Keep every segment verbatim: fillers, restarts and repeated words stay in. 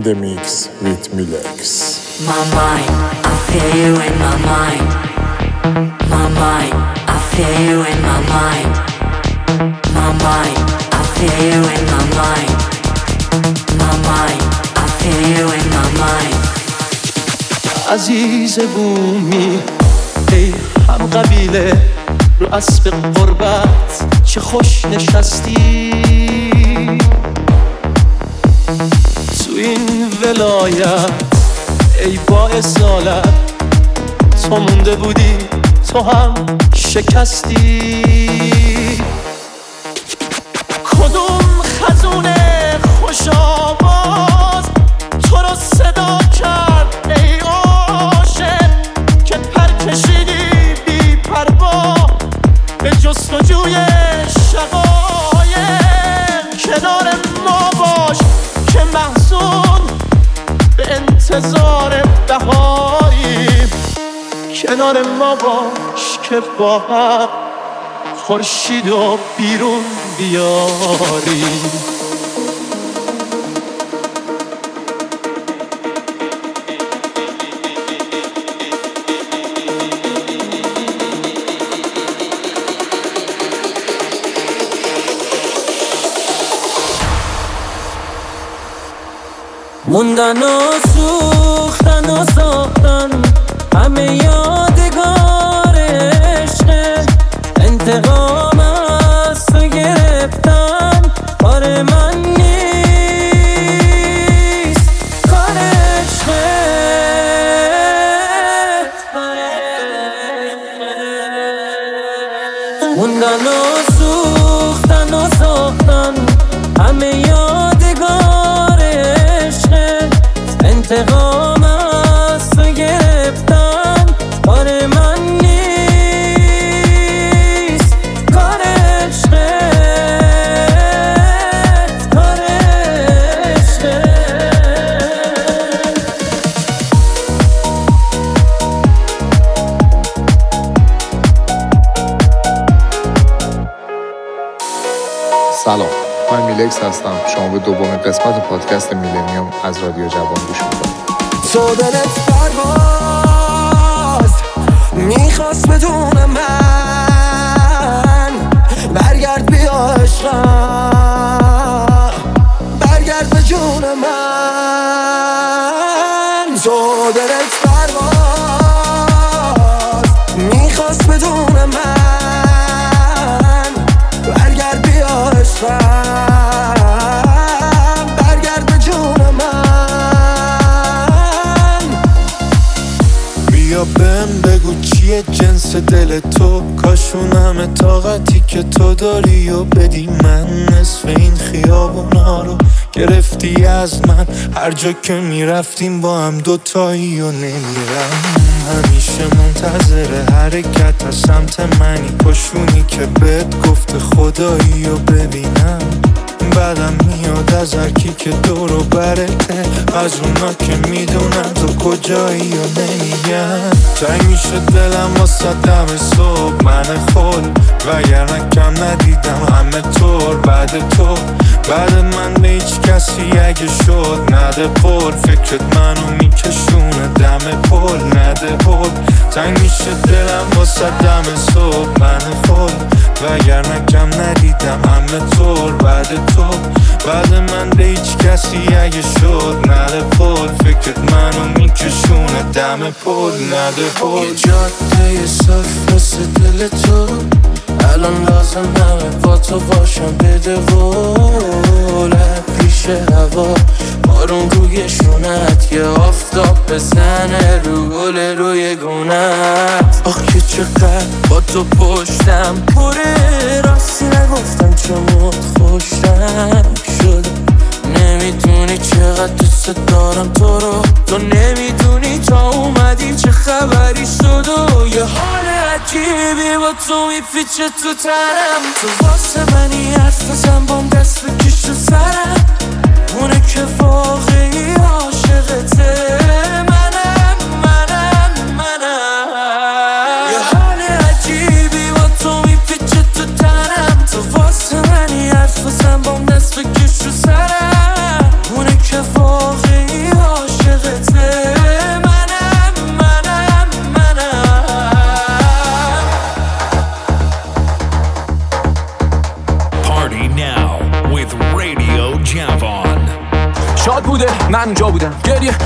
the mix with Milex. My mind, I feel you in my mind. My mind, I feel you in my mind. My mind, I feel you in my mind. My mind, I feel you in my mind. عزیز بومی ای هم قبیله رو اسب قربت چه خوش نشستی تو این ولایت ای با اصالت تو مونده بودی تو هم شکستی کدوم خزونه خوش آواز تو رو صدا کرد ای عاشق که پر کشیدی بی پروا به جستجوی شقایق کنار ما باش که محزون به انتظار بهایی کنار ما باش که با هم خورشید و بیرون بیاری موندن و سوختن و ساختن همه یادگار عشق انتقام از تو گرفتن کار من نیست کار عشق موندن و سوختن و ساختن همه یادگار عشق انتقام از تو گرفتن کار من نیست کار عشق کار عشق سلام، من میلکس هستم. شما به دومین قسمت پادکست میلنیوم از رادیو جوان گوش میکنید. تو دلت پرواز میخواست بدون من برگرد بیا عشقم برگرد به جون من تو دلت پرواز میخواست بدون من برگرد بیا عشقم برگرد به جون من بیا بهم بگو چیه جنس دل تو کاشون همه طاقتی که تو داری و بدی من نصف این خیابونا رو گرفتی از من هر جا که میرفتیم با هم دوتایی و نمیرم همیشه منتظر حرکت از سمت منی پشونی که بهت گفته خدایی و ببینم بعدم میاد از هرکی که دور و برته از اونا که میدونم تو کجایی و نمیگم تنگ میشه دلم واسه دم صبح من خود وگرنه کم ندیدم همه طور بعد تو بعد من به هیچ کسی اگه شد نده پر فکرت منو میکشونه دم پل نده پر تنگ میشه دلم واسه دم صبح من خود وگرنه کم ندیدم همه طور بعد تو بعد من به هیچ کسی اگه شد نده پل فکرت منو میکشونه دم پل نده پل یه جاده صاف مثل دل تو الان لازم همه با تو باشم بده قولم پیش هوا بارون روی شونت یه آفتاب بزنه رو گل روی گونت آخ که چقدر با تو پشتم پره راستی نگفتم چمت خوشم شده نمیدونی چقدر دوست دارم تو رو تو نمیدونی تا اومدی چه خبری شد و یه حال عجیبی با تو میپیچه تو تنم تو واسه منی حرف بزن بام دست بکش تو سرم اونه که واقعی عاشقته منم منم منم یه حال عجیبی با تو میپیچه تو تنم تو واسه منی حرف بزن بام دست بکش تو سرم اونه که واقعی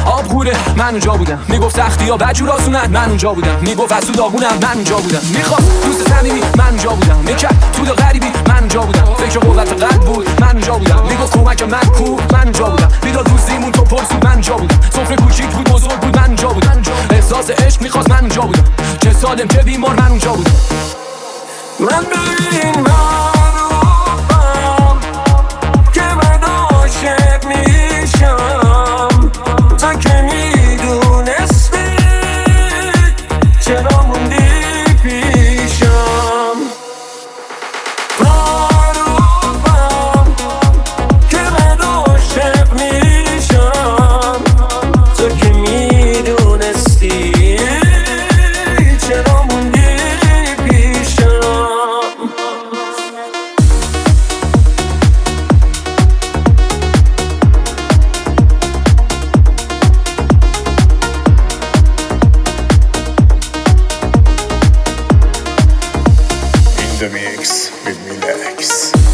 آب غوره من اونجا بودم، میگفت سختی ها بجور آسونن من اونجا بودم، میگفت از تو داغونم من اونجا بودم، میخواست دوست صمیمی من اونجا بودم، میکرد تو دا غریبی من اونجا بودم، فکر قوت قلب بود من اونجا بودم، میگفت کمک من کو من اونجا بودم، میداد روزیمون تو پرسود من اونجا بودم، سفره کوچیک بود بزرگ بود من اونجا بودم، احساس عشق میخواست من اونجا بودم، چه سالم چه بیمار من اونجا بودم. من ببین معروفم که من عاشق میشم، تا که میدونستی چرا موندی پیشم. معروفم که من عاشق میشم، تا که میدونستی چرا موندی پیشم. The mix with Milex.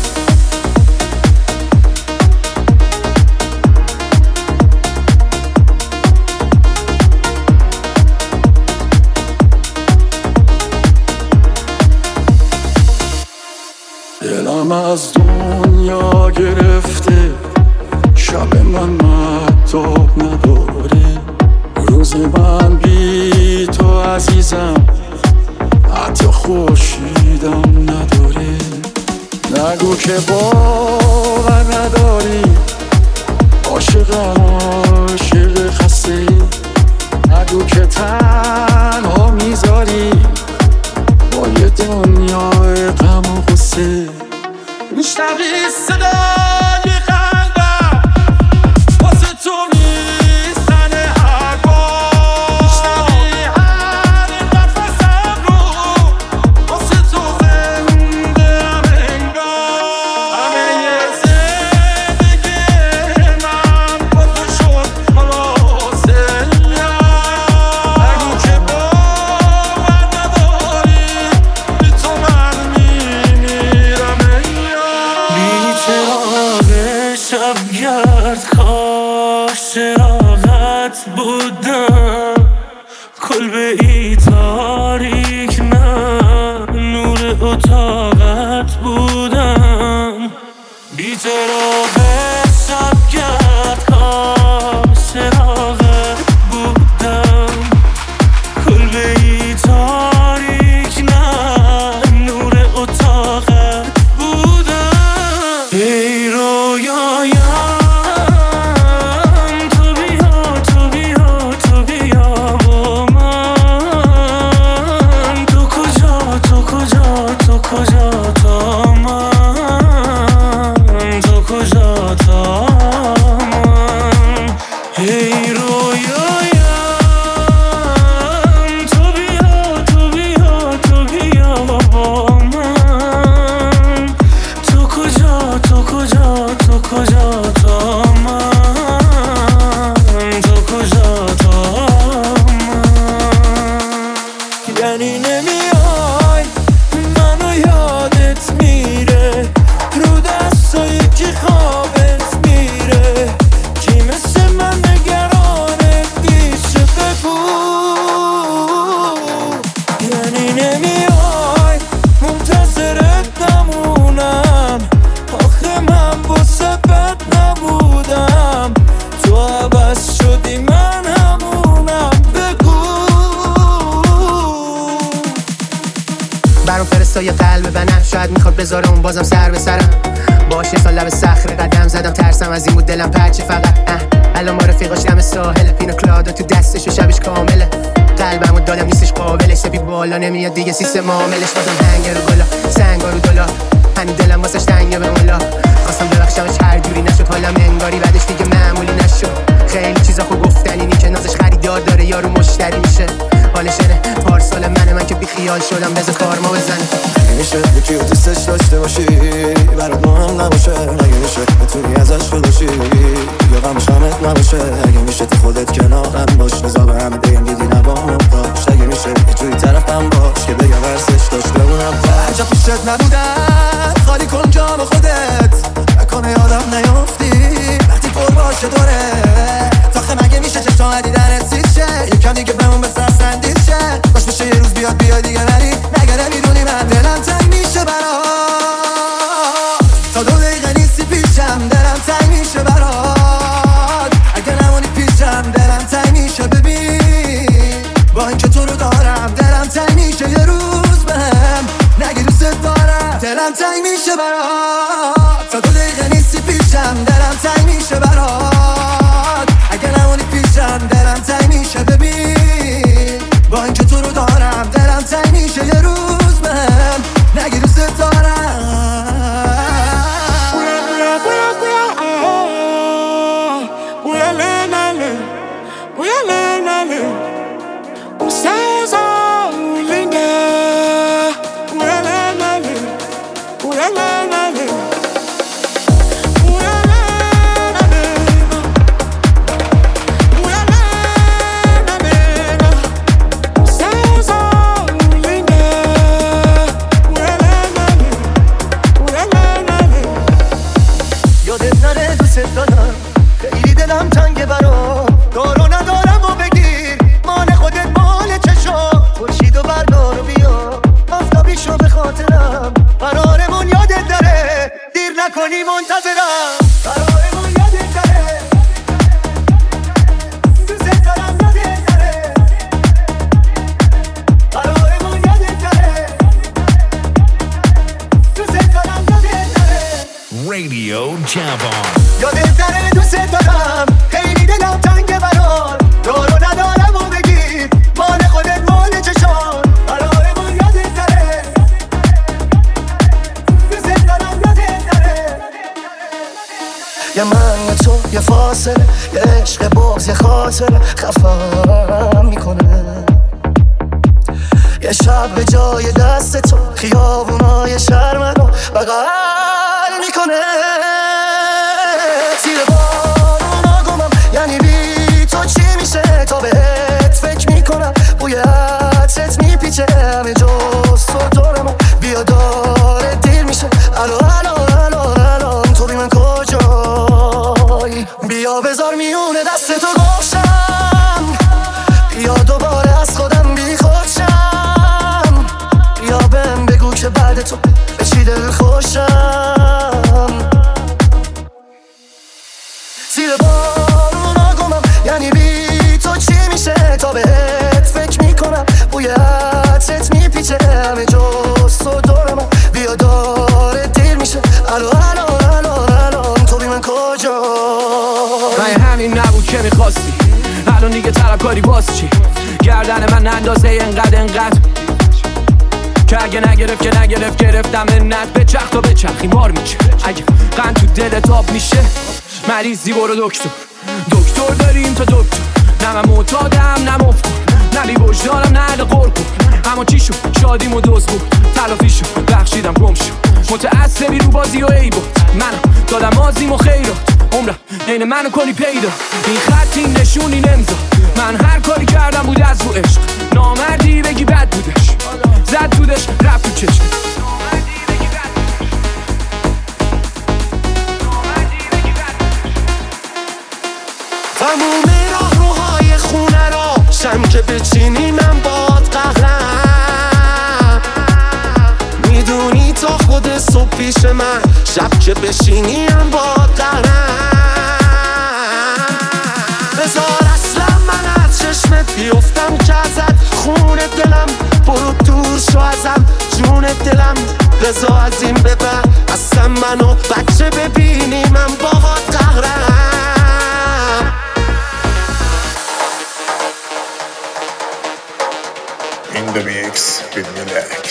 دلم از دنیا گرفته، شب من مهتاب نداره، روز من بی تو عزیزم حتی خورشیدم نداره. نگو که باور نداری، عاشقم عاشق خسته، نگو که تنها میذاری با یه دنیای غم و غصه. میشنوی صدای قلبم واسه تو میزنه هر بار، میشنوی هر نفسم رو واسه تو زنده ام انگار، همه یه زندگی من با تو شد خلاصه. نگو که باور نداری، بی تو من میمیرم بی چراغ شبگرد کاش چراغت بودم، کلبه ای تاریک نه نور اتاقت بودم. بی چراغ شبگرد کاش چراغت بودم، کلبه ای تاریک نه نور اتاقت بودم. ای رویایم تو بیا تو بیا تو بیا با من، تو کجا تو کجا تو کجا تا من، تو کجا تا من. ای رویایم تو بیا تو بیا تو بیا با من، تو کجا تو کجا تو کجا تا من، تو کجا تا من. یعنی نمیای منو یادت میره، رو دستایی که خوابت میره، کی مثل من نگرانت پیشه بگو. یعنی نمیای منتظرت نمونم، آخه من واسه بد نبودم، تو عوض شدی من همونم بگو. برام فرستای قلب بنم، شاید میخواد بذاره اون بازم سر به سرم، باشه سال لب صخره قدم زدم، ترسم از این بود دلم پرچه فقط. اه الان ما رفیقاش دم ساحل، پینو کلادا تو دستش و شبش کامله، قلبمو دادم نیستش قابلش، سپی بالا نمیاد دیگه سیستم عاملش، بازم هنگ رو گلا سنگا رو دلا، همین دلم واسش تنگه به مولا، خواستم ببخشمش هر جوری نشد، حالم انگاری بعدش دیگه معمولی نشد. خیلی چیزا خو گفتن اینی که نازش خریدار داره یارو مشتری میشه، حالشنه پارسال منه من که بی خیال شدم بذار کارما بزنه. میشه یکی رو دوستش داشته باشی برات مهم نباشه، اگه میشه بتونی ازش خودشی یا غمش همت نباشه، اگه میشه تو خودت کنارم باش، بذار به همه بگم دیدی نبامم داشت، اگه میشه یه جوری طرفم باش که بگم ورسش داشت بمونم عجب پیشت نبودم، خالی کن جام خودت نکنه یادم نیافتی وقتی پر باشه دوره، تاخه مگه میشه چشم اومدی در سیشه یکم دیگه بمون به سرسندیشه باش بشه یه روز بیاد بیاد دیگه ولی نگره میدونی من دلم تنگ میشه برات تا دو دقیقه نیستی پیشم دلم تنگ میشه برات اگه نمونی پیشم دلم تنگ میشه ببین با اینکه تو رو دارم دلم تنگ میشه یه روز بهم نگی دوست دارم دلم تنگ میشه برات تا دو دقیقه نیستی پیشم دلم تنگ میشه برات اگه نمونی پیشم دلم تنگ میشه ببین با اینکه تو رو دارم دلم تنگ میشه یه روز بهم نگی دوست دارم کنی منتظرم قرارمون یادت داره دوست دارم یادت داره قرارمون یادت داره دوست دارم یادت داره رادیو جوان یادت داره دوست دارم خیلی دلم تنگه برات دارو ندارم و بگیر مال خودت مال چشان قرارمون یادت داره دوست دارم یادت داره یه من یه تو یه فاصله یه عشق باز یه خاطره خفم میکنه یه شب به جای دست تو خیابونای شهر منو بغل میکنه زیر بارونا گمم یعنی بی تو چی میشه تا بهت فکر میکنم بوی عطرت میپیچه همه جز تو دورم بیا داره دیر میشه الو الو الو الان تو بی من کجایی بیا بذار میونه دست تو گوشم بیا دوباره از خودم بی خودشم بیا بهم بگو که بعد تو به چی دل خوشم زیر بارونا گمم یعنی بی تو چی میشه تا بهت فکر میکنم بوی عطرت میپیچه همه جز تو دورم بیا داره دیر میشه الو الو الو الان تو بی من کجا من همین نبود که میخواستی الان دیگه طلبکاری باز چی گردن من اندازه انقدر انقدر که اگه نگرفت که نگرفت گرفتم منت به چخ تا به چخی مار میشه اگه قند تو دلت آب میشه مریضی برو دکتر دکتر داریم تا دکتر نه من معتادم نه مفتم نه بی وجدانم نه اهل قرق اما چی شد شادیم و دوز بود تلافی شد بخشیدم گم شد متعصبی رو بازی و ای بود منم دادم مازیم و خیرات عمرم عین منو کنی پیدا این خط این نشون این امضا من هر کاری کردم بود از رو عشق نامردی بگی بد بودش زد بودش رفت تو چشم تموم راه روهای خونه را شم که بچینی من باد قهرم میدونی تا خود صبح پیش من شب که بشینی من باد قهرم بذار اصلا من از چشمت بیفتم که ازت خون دلم برو دور شو ازم جون دلم بذار از این ببر اصلا منو بچه ببینی من باد قهرم In the mix with Milex.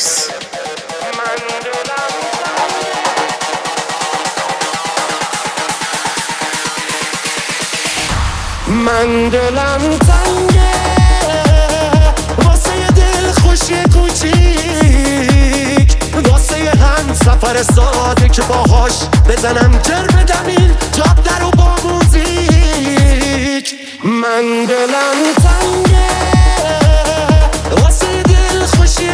من دلم تنگه واسه یه دل خوشی کوچیک واسه یه هم سفر ساده که باهاش بزنم جر بدم این جاده رو با موزیک من دلم تنگه واسه یه دل خوشی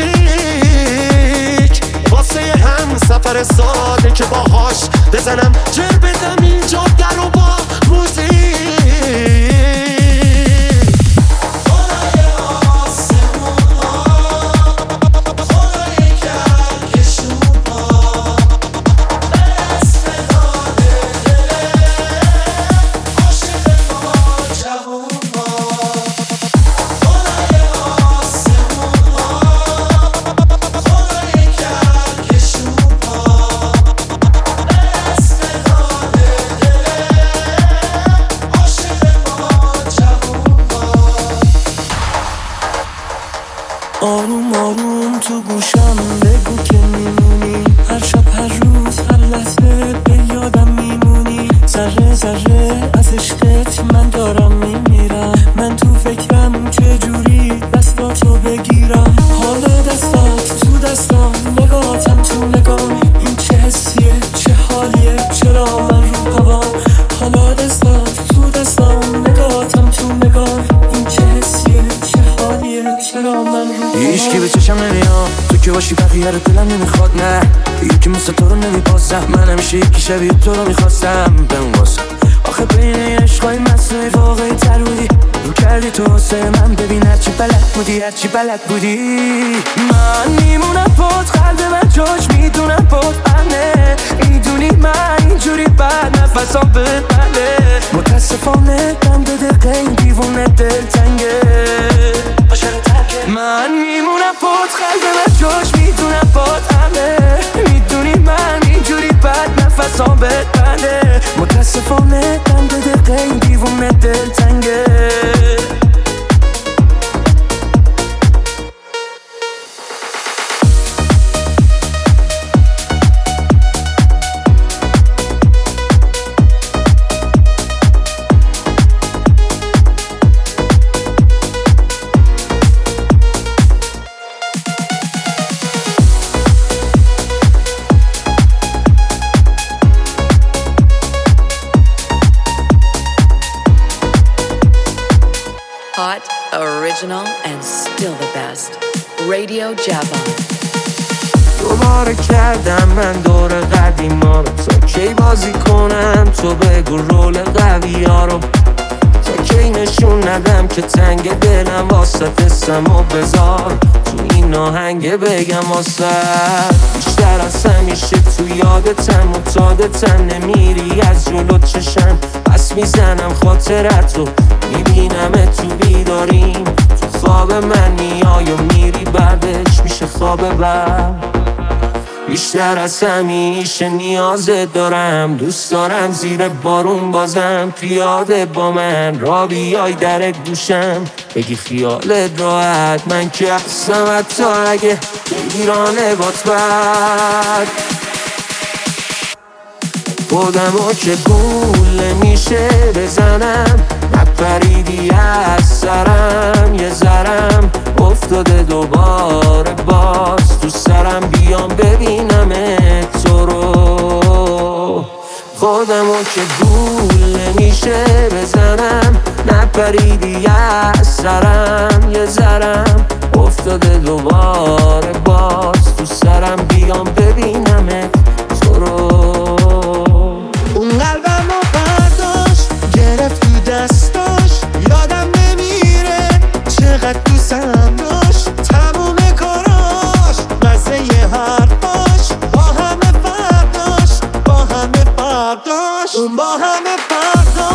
کوچیک واسه یه هم سفر ساده که باهاش بزنم جر بدم این جاده رو با موزیک آروم آروم تو گوشم بگو که میمونی، هر شب هر روز هر لحظه به یادم میمونی. ذره ذره از عشقت من دارم میمیرم، من تو فکرم چه جوری دستاتو بگیرم. حال دستات تو دستام، نگاهتم تو نگام، این چه حسیه چه حالیه چرا من رو هوام. حالا دستات تو دستام، نگاهتم تو نگام، این چه حسیه چه حالیه چرا من رو هوام. هیچ کی به چشم نمیاد تو که باشی، بقیه رو دلم نمیخواد. نه یکی مثل تو رو نمیپاسم، من همیشه یکی شبیه تو رو میخواستم بنواسم. آخه بین عشقای مصنوعی واقعی تر بودی، رو کردی تو واسه من. ببین هرچی بلد بودی هرچی بلد بودی. من میمونم پات، قلب من جاش میدونم پات امنه. میدونی من اینجوری بعد نفسام ببنه. متاسفانه دم به دقیقه این دیوونه دل تنگه. من میمونم پات، قلب من جاش میدونم پات امنه. میدونی من اینجوری بعد نفسام ببنه. متاسفانه دم به دقیقه این دیوونه دل تنگه. Hot, original, and still the best. Radio Javon. دوباره کردم من دور قدیما رو، تا کی بازی کنم تو بگو رول قوی ها رو. تا کی نشون ندم که تنگ دلم واسه دستم و بذار تو این آهنگ بگم واسه. بیشتر از همیشه تو یادتم معتادتم، نمیری از جلو چشم پس میزنم خاطرتو. میبینم تو بیداریم، تو خواب من میای و میری بعدش میشه خواب بعد. بیشتر از همیشه نیازت دارم، دوست دارم زیر بارون بازم پیاده با من را بیای در گوشم بگی خیالت راحت. من که هستم حتی اگه بگیرانه بات بد. خودمو که گول میشه بزنم، نپریدی از سرم یه ذرم افتاده دوباره باز تو سرم. بیام ببینم تو رو. خودمو که گول نمیشه بزنم، نپریدی از سرم یه ذرم افتاده دوباره باز تو سرم. بیام ببینم تو رو. اون قلبمو برداشت گرفت تو دستاش، یادم نمیره چقدر دوستم داشت. تموم کاراش مزه یه حرفاش با همه فرداش، با همه فرداش، اون با همه فرداش.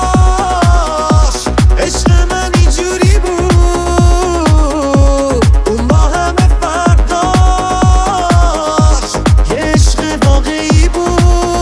عشق من اینجوری بود، اون با همه فرداش. یه عشق واقعی بود.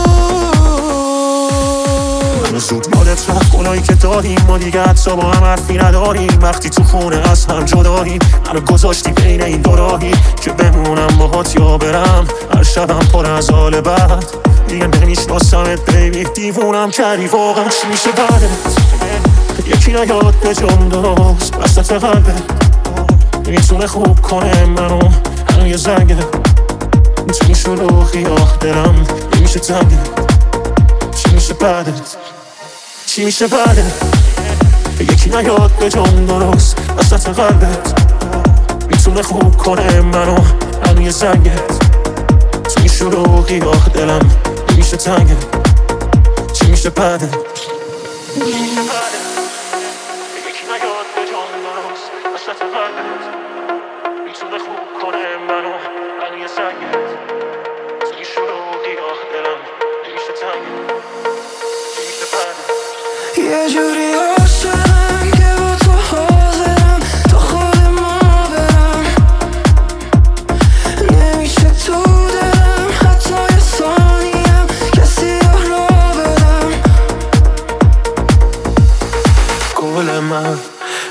منو زود یادت رفت گناهی که داریم، ما دیگه حتی با هم حرفی نداریم. وقتی تو خونه از هم جداییم، منو گذاشتی بین این دو راهی که بمونم باهات یا برم. هر شبم پر از حال بد، دیگه نمیشناسمت بیبی. دیوونم کردی واقعا، چی میشه بعدت؟ یکی نیاد به جام درست وسط قلبت، میتونه خوب کنه منو الان یه زنگه. تو این شلوغی آه دلم نمیشه تنگه. چی میشه بعدت؟ چی میشه بعدت؟ یکی نیاد به جام درست وسط قلبت، میتونه خوب کنه منو الان یه زنگه. تو این شلوغی آه دلم نمیشه تنگه. چی میشه بعدت؟ چی میشه بعدت؟ یکی نیاد به جام درست وسط قلبت، میتونه خوب کنه منو الان یه زنگه. تو این شلوغی آه دلم نمیشه تنگه. چی میشه بعدت؟ یه جوری عاشقم که با تو حاضرم تا خود ما برم. نمیشه تو دلم حتی یه ثانیم کسی را بدم.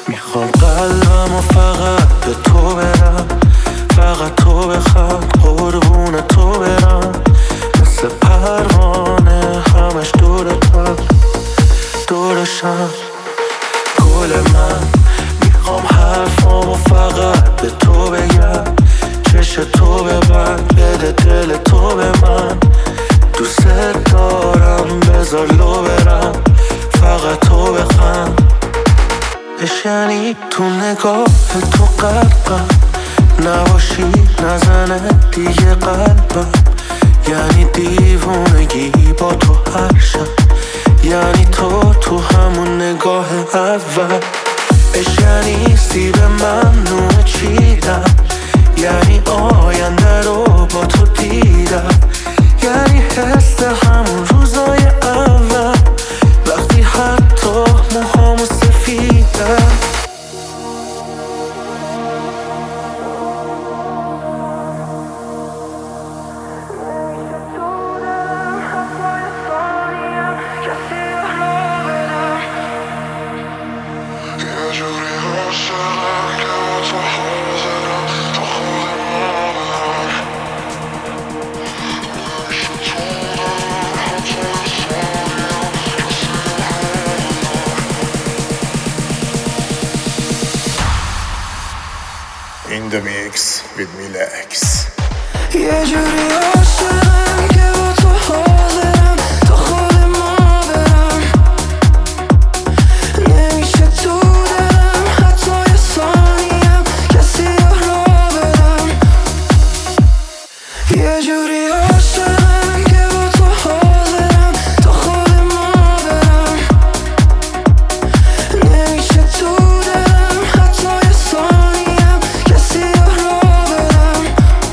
میخوام قلبم و فقط به تو برم، فقط تو بخواد قربون تو برم، مثل پروانه همش دورتم دورشم. گل من میخوام حرفامو فقط به تو بگم، چش تو ببند بده دل تو به من، دوست دارم بذار لو برم، فقط تو بخند. اش یعنی تو نگاه تو قلبم نباشی نزنه دیگه قلبم، یعنی دیوونگی با تو هر شب، یعنی تو تو همون نگاه اول. اش یعنی سیب ممنوع چیدم، یعنی آینده رو با تو دیدم، یعنی حس همون روزای اول وقتی حتی موهامو سفیدم. In the mix with Milex. یه جوری عاشقم که با تو حاضرم تا خود ما برم، نمیشه تو دلم حتی یه ثانیم کسی را بدم. یه جوری عاشقم که با تو حاضرم تا خود ما برم، نمیشه تو دلم حتی یه ثانیم کسی را بدم.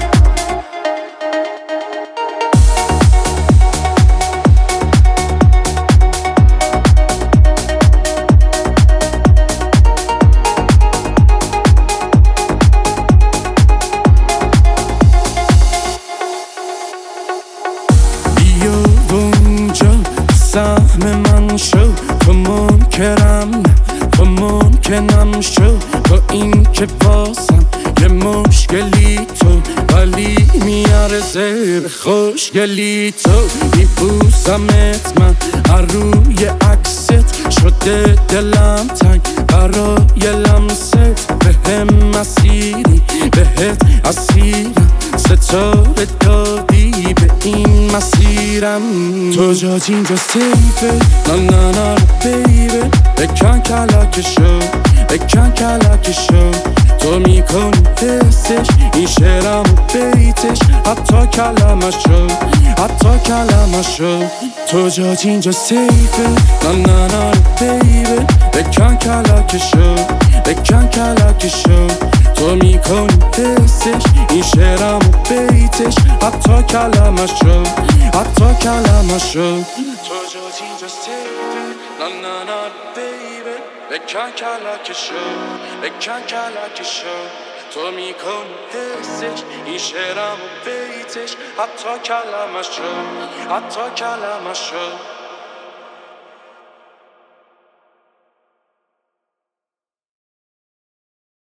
بیا اونجا سهم من شو، تو منکرم تو ممکنم شو، با این که بازم یه مشکلی تو، ولی میارزه به خوشگلی تو. میبوسمت من هر روی عکست، شده دلم تنگ برای لمست، به هم مسیری بهت اسیرم، ستاره دادی به این مسیرم. تو جات اینجا سیفه نا نا نا بیبه، بکن کلکشو بکن کلکشو، تو میکنی حسش این شعرم و بیتش، حتی کلمشو حتی کلمشو. تو جات اینجا سیفه نا نا نا بیبه، بکن کلکشو بکن کلکشو، تو میکنی حسش این شعرم و بیتش، حتی کلمشو حتی کلمشو. تو جات اینجا سیفه نا نا نا بیبه، بکن کلکشو بکن کلکشو، تو میکنی حسش این شعرم و بیتش، حتی کلمشو حتی کلمشو.